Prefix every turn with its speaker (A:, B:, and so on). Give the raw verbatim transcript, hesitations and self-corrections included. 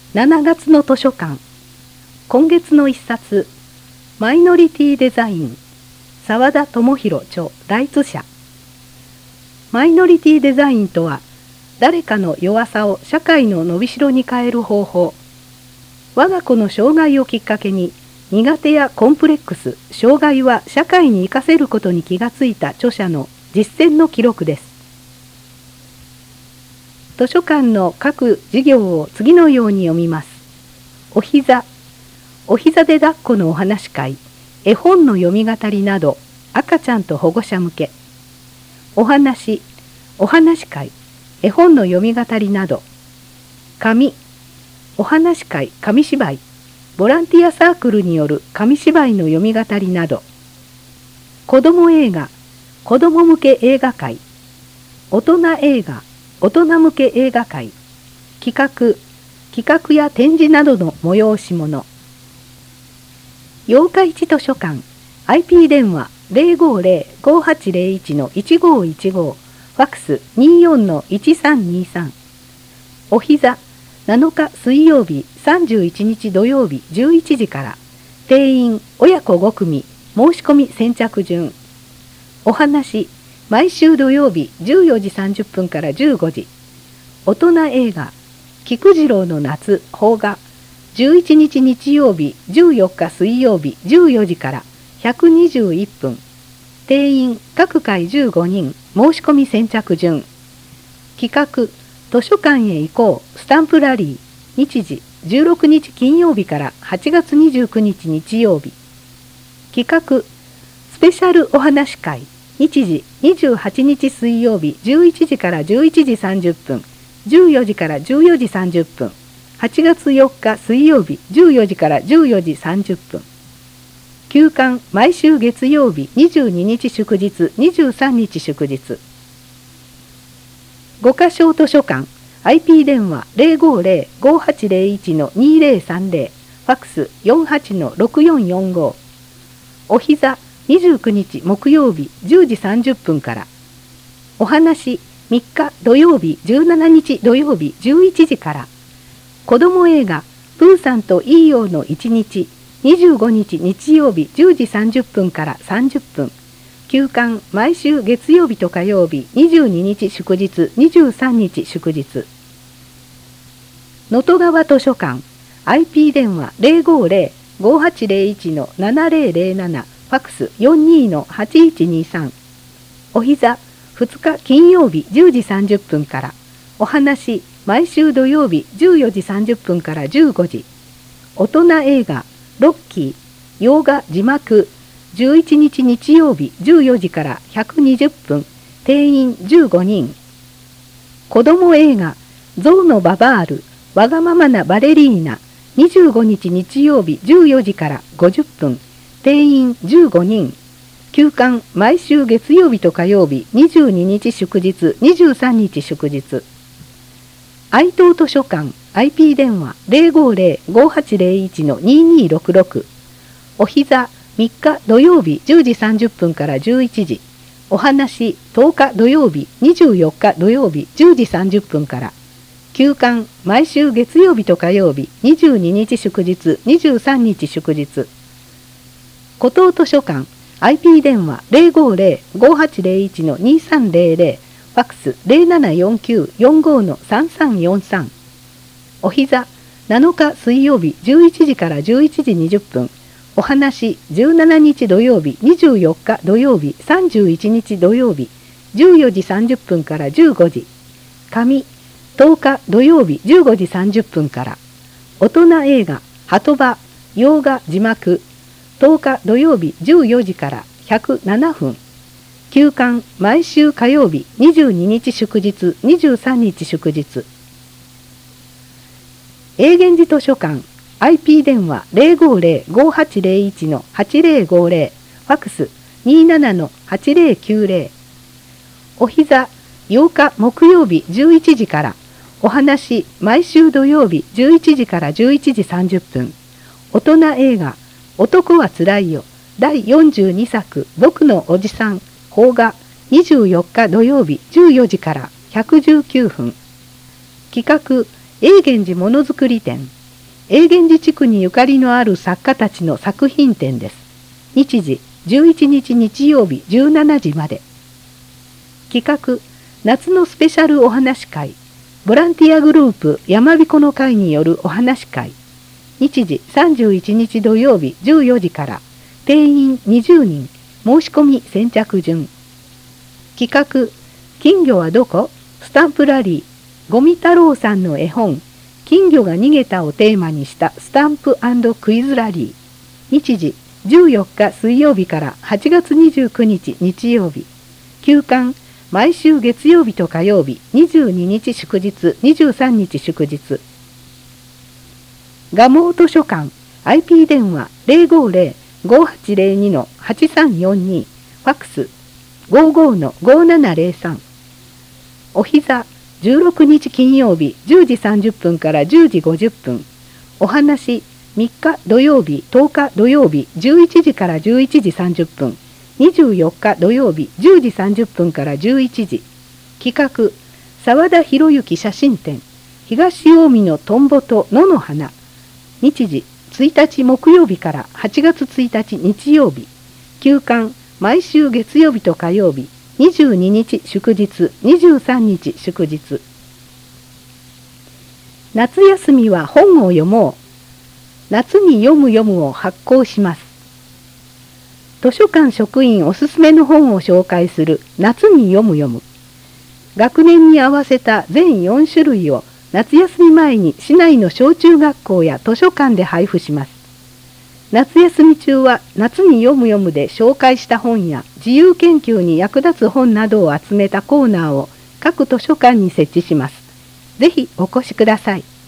A: しちがつの図書館。今月の一冊、マイノリティデザイン、澤田智博著ライツ社。マイノリティデザインとは、誰かの弱さを社会の伸びしろに変える方法。我が子の障害をきっかけに、苦手やコンプレックス、障害は社会に生かせることに気がついた著者の実践の記録です。図書館の各事業を次のように読みます。お膝、お膝で抱っこのお話し会、絵本の読み語りなど、赤ちゃんと保護者向け。お話、お話し会、絵本の読み語りなど。紙、お話し会、紙芝居、ボランティアサークルによる紙芝居の読み語りなど。子ども映画、子ども向け映画会、大人映画、大人向け映画会、企画、企画や展示などの催し物。八日市図書館、アイピー 電話 ゼロごゼロ ごはちゼロいち いちごいちご、ファックス にじゅうよん のいちさんにさん。お膝、なのか水曜日、さんじゅういちにち土曜日じゅういちじから、定員親子ご組、申し込み先着順。お話、毎週土曜日じゅうよじさんじゅっぷんからじゅうごじ。大人映画、菊次郎の夏、邦画、じゅういちにち日曜日、じゅうよっか水曜日じゅうよじからひゃくにじゅういっぷん。定員各回じゅうごにん、申し込み先着順。企画、図書館へ行こう、スタンプラリー、日時じゅうろくにち金曜日からはちがつにじゅうくにち日曜日。企画、スペシャルお話会、日時にじゅうはちにち水曜日じゅういちじからじゅういちじさんじゅっぷん、じゅうよじからじゅうよじさんじゅっぷん、はちがつよっか水曜日じゅうよじからじゅうよじさんじゅっぷん。休館毎週月曜日にじゅうににち祝日にじゅうさんにち祝日。五箇所図書館 アイピー 電話 ゼロごゼロ ごはちゼロいち のにゼロさんゼロ、ファックス よんはちのろくよんよんご。お膝、にじゅうくにち木曜日じゅうじさんじゅっぷんから。お話、みっか土曜日じゅうしちにち土曜日じゅういちじから。子ども映画、プーさんといいよのいちにち、にじゅうごにち日曜日じゅうじさんじゅっぷんからさんじゅっぷん。休館毎週月曜日と火曜日にじゅうににち祝日にじゅうさんにち祝日。能登川図書館 アイピー 電話 ゼロごゼロ ごはちゼロいち のななゼロゼロなな、ファックス よんにのはちいちにさん。お膝、ふつか金曜日じゅうじさんじゅっぷんから。お話、毎週土曜日じゅうよじさんじゅっぷんからじゅうごじ。大人映画、ロッキー、洋画字幕、じゅういちにち日曜日じゅうよじからひゃくにじゅっぷん、定員じゅうごにん。子ども映画、ゾウのババール、わがままなバレリーナ、にじゅうごにち日曜日じゅうよじからごじゅっぷん、定員じゅうごにん。休館毎週月曜日と火曜日にじゅうににち祝日にじゅうさんにち祝日。愛東図書館 アイピー 電話 ゼロごゼロ ごはちゼロいち のににろくろく。お膝、みっか土曜日じゅうじさんじゅっぷんからじゅういちじ。お話、とおか土曜日にじゅうよっか土曜日じゅうじさんじゅっぷんから。休館毎週月曜日と火曜日にじゅうににち祝日にじゅうさんにち祝日。古東図書館 アイピー 電話 ゼロごゼロ ごはちゼロいち のにさんゼロゼロ、ファックス ゼロななよんきゅう よんごのさんさんよんさん。お膝、なのか水曜日じゅういちじからじゅういちじにじゅっぷん。お話、じゅうしちにち土曜日にじゅうよっか土曜日さんじゅういちにち土曜日じゅうよじさんじゅっぷんからじゅうごじ。紙、とおか土曜日じゅうごじさんじゅっぷんから。大人映画、ハトバ、洋画字幕、とおか土曜日じゅうよじからひゃくななふん。休館毎週火曜日にじゅうににち祝日にじゅうさんにち祝日。永源寺図書館 アイピー 電話 ゼロごゼロ ごはちゼロいち のはちゼロごゼロ、ファックス にじゅうななのはちゼロきゅうゼロ。お膝、ようか木曜日じゅういちじから。お話、毎週土曜日じゅういちじからじゅういちじさんじゅっぷん。大人映画、男はつらいよだいよんじゅうにさく僕のおじさん、邦画、にじゅうよっか土曜日じゅうよじからひゃくじゅうきゅうふん。企画、永源寺ものづくり展永源寺地区にゆかりのある作家たちの作品展です。日時じゅういちにち日曜日じゅうしちじまで。企画、夏のスペシャルお話会。ボランティアグループ山彦の会によるお話会。日時さんじゅういちにち土曜日じゅうよじから。定員にじゅうにん。申し込み先着順。企画、金魚はどこ？スタンプラリー。五味太郎さんの絵本、金魚が逃げたをテーマにしたスタンプ&クイズラリー。日時じゅうよっか水曜日からはちがつにじゅうくにち日曜日。休館、毎週月曜日と火曜日、にじゅうににち祝日、にじゅうさんにち祝日。蒲生図書館、アイピー 電話 ゼロごゼロ ごはちゼロに はちさんよんに、ファックス ごじゅうご の ごななゼロさん。おひざ、じゅうろくにち金曜日じゅうじさんじゅっぷんからじゅうじごじゅっぷん。お話、みっか土曜日とおか土曜日じゅういちじからじゅういちじさんじゅっぷん。にじゅうよっか土曜日じゅうじさんじゅっぷんからじゅういちじ。企画、沢田博之写真展。東近江のトンボと野の花。日時ついたち木曜日からはちがつついたち日曜日。休館、毎週月曜日と火曜日。にじゅうににち祝日、にじゅうさんにち祝日。夏休みは本を読もう。夏に読む読むを発行します。図書館職員おすすめの本を紹介する夏に読む読む。学年に合わせた全よんしゅるいを夏休み前に市内の小中学校や図書館で配布します。夏休み中は夏に読む読むで紹介した本や自由研究に役立つ本などを集めたコーナーを各図書館に設置します。ぜひお越しください。